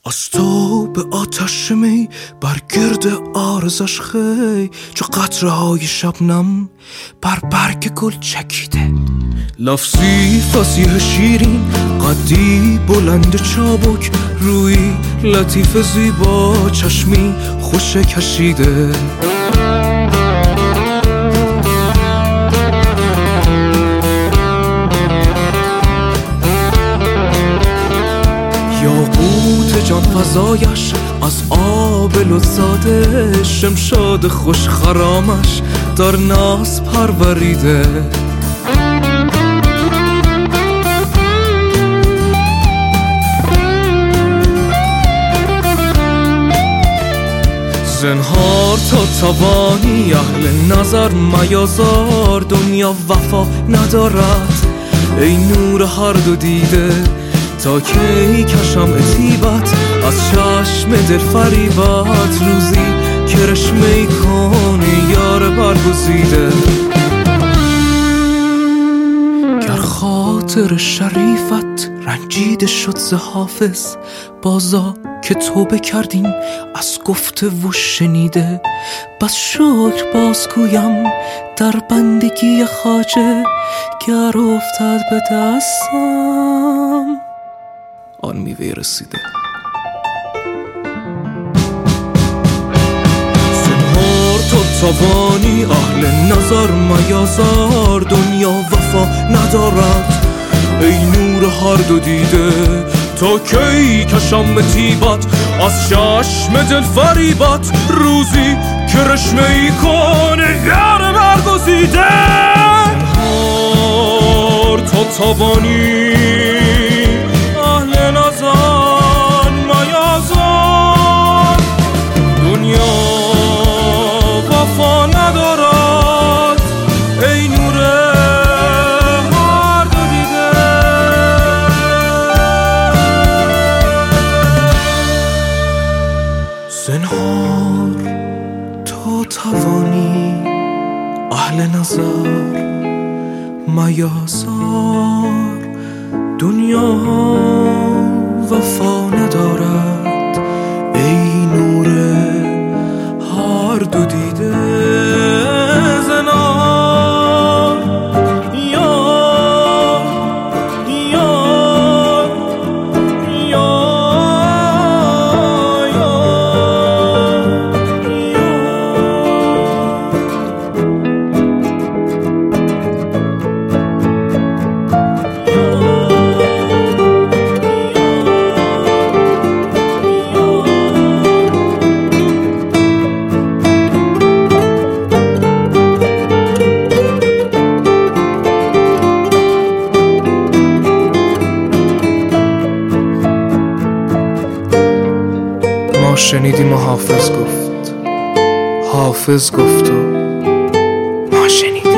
از تو به آتش می بر گرد آرزش خی، چو قطره های شبنم بر برگ گل چکیده. لفظی فصیح شیرین قدی بلند چابک، روی لطیف زیبا چشمی خوش کشیده. یاقوت جان فزایش از آب لطزاده، شمشاد خوش خرامش در ناز پروریده. زنهار تا توانی اهل نظر میازار، دنیا وفا ندارد ای نور هر دو دیده. تا کی کشم عتیبت از چشم دل فریبت، روزی کرشمه کنی یار برگزیده. گر خاطر شریفت رنجیده شد ز حافظ، بازا که توبه کردیم از گفته و شنیده. بس شکر باز گویم در بندگی خواجه، گر افتد به دستم آن میوه رسیده. زنهار تو توانی اهل نظر میازار، دنیا وفا ندارد ای نور هر دو دیده. تا کی کشم طیبت از چشم دل فریبت، روزی کرشمه ای کنه یار برگزیده. زنهار تو توانی اهل نظر میازار، دنیا وفا ندارد ای نور هر دو دیده. زنهار تو توانی اهل نظر میازار، دنیا وفا ندارد ای نور هر دو دیده. زنهار یار یار یار ما شنیدیم و حافظ گفت، حافظ گفت و ما شنیدیم.